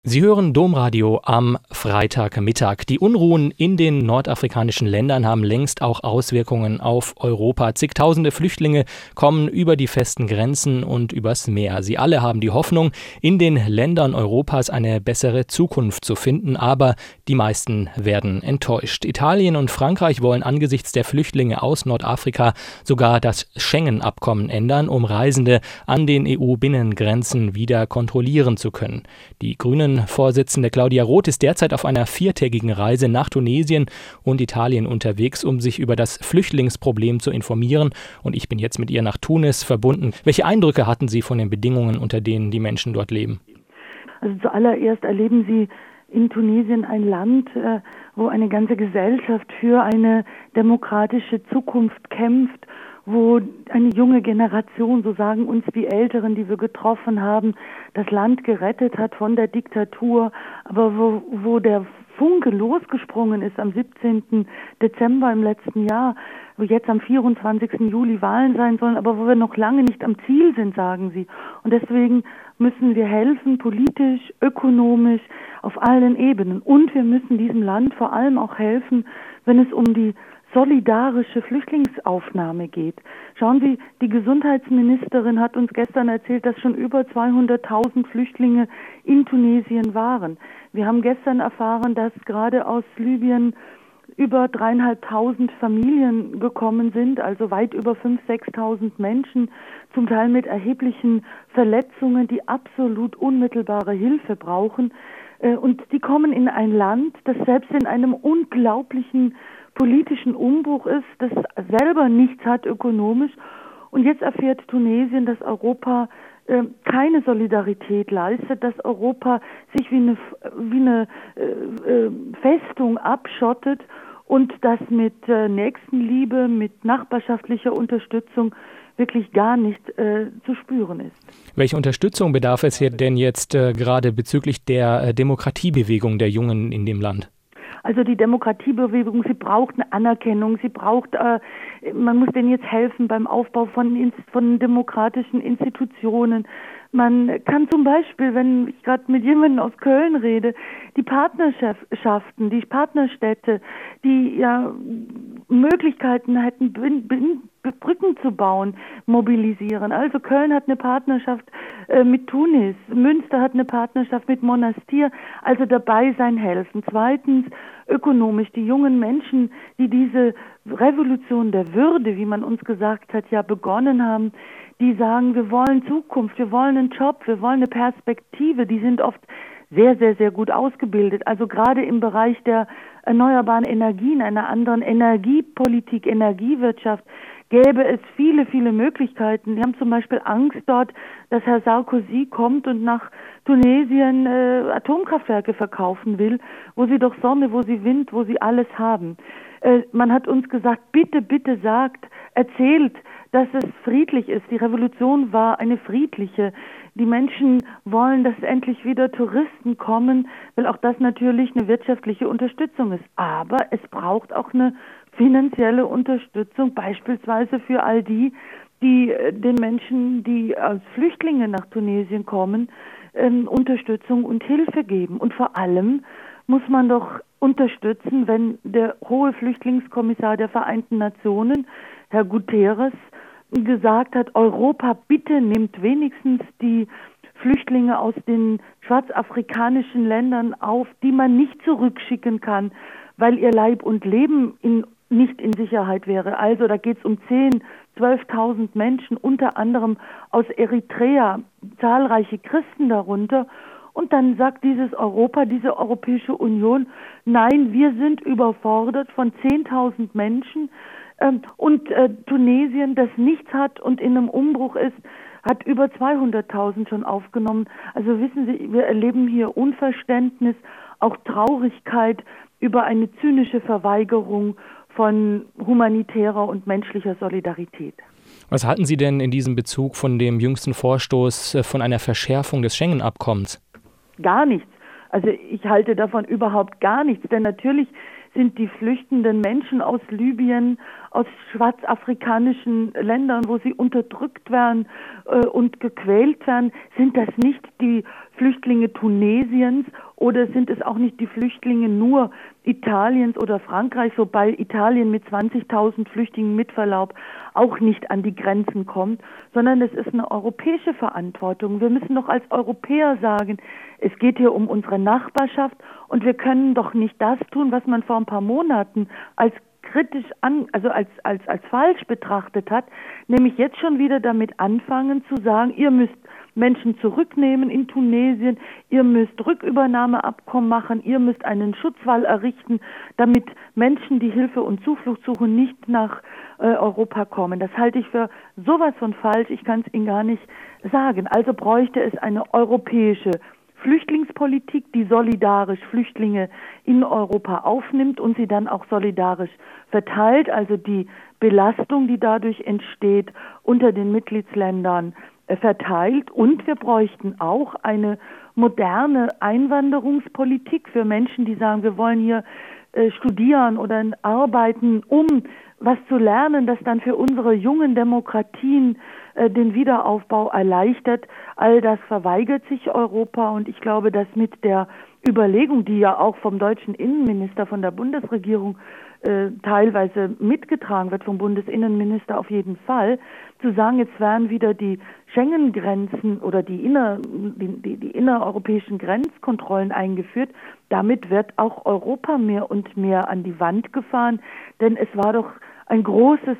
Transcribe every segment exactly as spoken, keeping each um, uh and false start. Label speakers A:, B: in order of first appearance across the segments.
A: Sie hören Domradio am Freitagmittag. Die Unruhen in den nordafrikanischen Ländern haben längst auch Auswirkungen auf Europa. Zigtausende Flüchtlinge kommen über die festen Grenzen und übers Meer. Sie alle haben die Hoffnung, in den Ländern Europas eine bessere Zukunft zu finden, aber die meisten werden enttäuscht. Italien und Frankreich wollen angesichts der Flüchtlinge aus Nordafrika sogar das Schengen-Abkommen ändern, um Reisende an den E U-Binnengrenzen wieder kontrollieren zu können. Die Grünen Vorsitzende Claudia Roth ist derzeit auf einer viertägigen Reise nach Tunesien und Italien unterwegs, um sich über das Flüchtlingsproblem zu informieren. Und ich bin jetzt mit ihr nach Tunis verbunden. Welche Eindrücke hatten Sie von den Bedingungen, unter denen die Menschen dort leben?
B: Also zuallererst erleben Sie in Tunesien ein Land, wo eine ganze Gesellschaft für eine demokratische Zukunft kämpft, wo eine junge Generation, so sagen uns die Älteren, die wir getroffen haben, das Land gerettet hat von der Diktatur, aber wo, wo der Funke losgesprungen ist am siebzehnten Dezember im letzten Jahr, wo jetzt am vierundzwanzigsten Juli Wahlen sein sollen, aber wo wir noch lange nicht am Ziel sind, sagen sie. Und deswegen müssen wir helfen, politisch, ökonomisch, auf allen Ebenen. Und wir müssen diesem Land vor allem auch helfen, wenn es um die solidarische Flüchtlingsaufnahme geht. Schauen Sie, die Gesundheitsministerin hat uns gestern erzählt, dass schon über zweihunderttausend Flüchtlinge in Tunesien waren. Wir haben gestern erfahren, dass gerade aus Libyen über dreieinhalbtausend Familien gekommen sind, also weit über fünftausend, sechstausend Menschen, zum Teil mit erheblichen Verletzungen, die absolut unmittelbare Hilfe brauchen. Und die kommen in ein Land, das selbst in einem unglaublichen politischen Umbruch ist, das selber nichts hat ökonomisch. Und jetzt erfährt Tunesien, dass Europa äh, keine Solidarität leistet, dass Europa sich wie eine, wie eine äh, äh, Festung abschottet und das mit äh, Nächstenliebe, mit nachbarschaftlicher Unterstützung wirklich gar nicht äh, zu spüren ist.
A: Welche Unterstützung bedarf es hier denn jetzt äh, gerade bezüglich der äh, Demokratiebewegung der Jungen in dem Land?
B: Also die Demokratiebewegung, sie braucht eine Anerkennung, sie braucht, äh, man muss denen jetzt helfen beim Aufbau von, von demokratischen Institutionen. Man kann zum Beispiel, wenn ich gerade mit jemandem aus Köln rede, die Partnerschaften, die Partnerstädte, die ja Möglichkeiten hätten, bin, bin, Brücken zu bauen, mobilisieren. Also Köln hat eine Partnerschaft äh, mit Tunis, Münster hat eine Partnerschaft mit Monastir, also dabei sein helfen. Zweitens, ökonomisch, die jungen Menschen, die diese Revolution der Würde, wie man uns gesagt hat, ja begonnen haben, die sagen, wir wollen Zukunft, wir wollen einen Job, wir wollen eine Perspektive, die sind oft sehr, sehr, sehr gut ausgebildet. Also gerade im Bereich der erneuerbaren Energien, einer anderen Energiepolitik, Energiewirtschaft, gäbe es viele, viele Möglichkeiten. Die haben zum Beispiel Angst dort, dass Herr Sarkozy kommt und nach Tunesien äh, Atomkraftwerke verkaufen will, wo sie doch Sonne, wo sie Wind, wo sie alles haben. Äh, man hat uns gesagt, bitte, bitte sagt, erzählt, dass es friedlich ist. Die Revolution war eine friedliche. Die Menschen wollen, dass endlich wieder Touristen kommen, weil auch das natürlich eine wirtschaftliche Unterstützung ist. Aber es braucht auch eine finanzielle Unterstützung, beispielsweise für all die, die den Menschen, die als Flüchtlinge nach Tunesien kommen, ähm, Unterstützung und Hilfe geben. Und vor allem muss man doch unterstützen, wenn der hohe Flüchtlingskommissar der Vereinten Nationen, Herr Guterres, gesagt hat, Europa bitte nimmt wenigstens die Flüchtlinge aus den schwarzafrikanischen Ländern auf, die man nicht zurückschicken kann, weil ihr Leib und Leben in, nicht in Sicherheit wäre. Also da geht es um zehntausend, zwölftausend Menschen, unter anderem aus Eritrea, zahlreiche Christen darunter. Und dann sagt dieses Europa, diese Europäische Union, nein, wir sind überfordert von zehntausend Menschen, ähm, und äh, Tunesien, das nichts hat und in einem Umbruch ist, hat über zweihunderttausend schon aufgenommen. Also wissen Sie, wir erleben hier Unverständnis, auch Traurigkeit über eine zynische Verweigerung von humanitärer und menschlicher Solidarität.
A: Was halten Sie denn in diesem Bezug von dem jüngsten Vorstoß von einer Verschärfung des Schengen-Abkommens?
B: Gar nichts. Also ich halte davon überhaupt gar nichts, denn natürlich sind die flüchtenden Menschen aus Libyen, aus schwarzafrikanischen Ländern, wo sie unterdrückt werden äh, und gequält werden, sind das nicht die Flüchtlinge Tunesiens oder sind es auch nicht die Flüchtlinge nur Italiens oder Frankreichs, wobei Italien mit zwanzigtausend Flüchtlingen mit Verlaub auch nicht an die Grenzen kommt, sondern es ist eine europäische Verantwortung. Wir müssen doch als Europäer sagen, es geht hier um unsere Nachbarschaft und wir können doch nicht das tun, was man vor ein paar Monaten als kritisch an, also als, als, als falsch betrachtet hat, nämlich jetzt schon wieder damit anfangen zu sagen, ihr müsst Menschen zurücknehmen in Tunesien, ihr müsst Rückübernahmeabkommen machen, ihr müsst einen Schutzwall errichten, damit Menschen, die Hilfe und Zuflucht suchen, nicht nach äh, Europa kommen. Das halte ich für sowas von falsch, ich kann es Ihnen gar nicht sagen. Also bräuchte es eine europäische Flüchtlingspolitik, die solidarisch Flüchtlinge in Europa aufnimmt und sie dann auch solidarisch verteilt, also die Belastung, die dadurch entsteht, unter den Mitgliedsländern äh, verteilt. Und wir bräuchten auch eine moderne Einwanderungspolitik für Menschen, die sagen, wir wollen hier äh, studieren oder arbeiten, um was zu lernen, das dann für unsere jungen Demokratien äh, den Wiederaufbau erleichtert. All das verweigert sich Europa und ich glaube, dass mit der Überlegung, die ja auch vom deutschen Innenminister, von der Bundesregierung äh, teilweise mitgetragen wird, vom Bundesinnenminister auf jeden Fall, zu sagen, jetzt werden wieder die Schengen-Grenzen oder die, inner, die, die, die innereuropäischen Grenzkontrollen eingeführt. Damit wird auch Europa mehr und mehr an die Wand gefahren, denn es war doch ein großes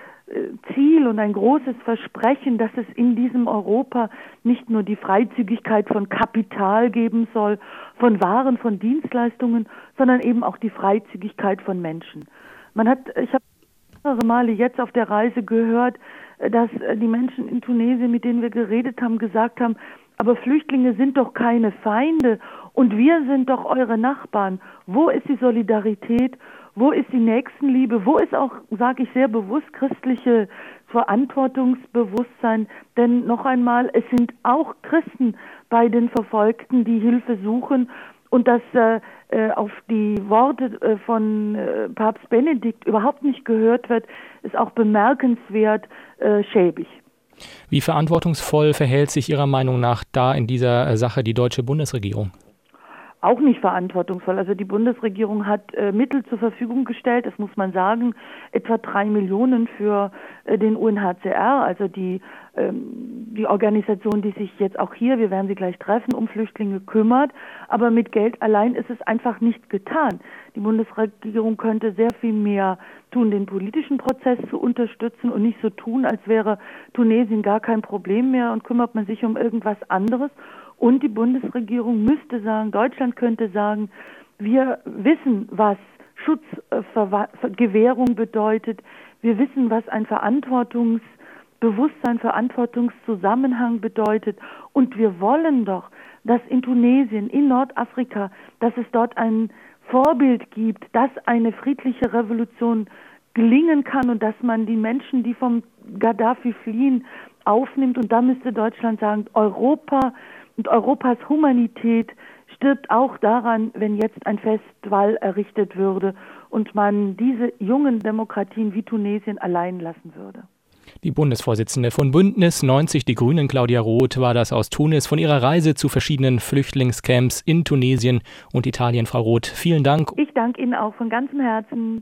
B: Ziel und ein großes Versprechen, dass es in diesem Europa nicht nur die Freizügigkeit von Kapital geben soll, von Waren, von Dienstleistungen, sondern eben auch die Freizügigkeit von Menschen. Man hat, ich habe mehrere Male jetzt auf der Reise gehört, dass die Menschen in Tunesien, mit denen wir geredet haben, gesagt haben, aber Flüchtlinge sind doch keine Feinde und wir sind doch eure Nachbarn. Wo ist die Solidarität? Wo ist die Nächstenliebe? Wo ist auch, sage ich sehr bewusst, christliche Verantwortungsbewusstsein? Denn noch einmal, es sind auch Christen bei den Verfolgten, die Hilfe suchen. Und dass äh, auf die Worte äh, von äh, Papst Benedikt überhaupt nicht gehört wird, ist auch bemerkenswert äh, schäbig.
A: Wie verantwortungsvoll verhält sich Ihrer Meinung nach da in dieser Sache die deutsche Bundesregierung?
B: Auch nicht verantwortungsvoll. Also die Bundesregierung hat äh, Mittel zur Verfügung gestellt, das muss man sagen, etwa drei Millionen für äh, den U N H C R, also die, ähm, die Organisation, die sich jetzt auch hier, wir werden sie gleich treffen, um Flüchtlinge kümmert. Aber mit Geld allein ist es einfach nicht getan. Die Bundesregierung könnte sehr viel mehr tun, den politischen Prozess zu unterstützen und nicht so tun, als wäre Tunesien gar kein Problem mehr und kümmert man sich um irgendwas anderes. Und die Bundesregierung müsste sagen, Deutschland könnte sagen, wir wissen, was Schutzgewährung bedeutet. Wir wissen, was ein Verantwortungsbewusstsein, Verantwortungszusammenhang bedeutet. Und wir wollen doch, dass in Tunesien, in Nordafrika, dass es dort ein Vorbild gibt, dass eine friedliche Revolution gelingen kann und dass man die Menschen, die vom Gaddafi fliehen, aufnimmt. Und da müsste Deutschland sagen, Europa und Europas Humanität stirbt auch daran, wenn jetzt ein Festwall errichtet würde und man diese jungen Demokratien wie Tunesien allein lassen würde.
A: Die Bundesvorsitzende von Bündnis neunzig Die Grünen, Claudia Roth, war das aus Tunis von ihrer Reise zu verschiedenen Flüchtlingscamps in Tunesien und Italien. Frau Roth, vielen Dank.
B: Ich danke Ihnen auch von ganzem Herzen.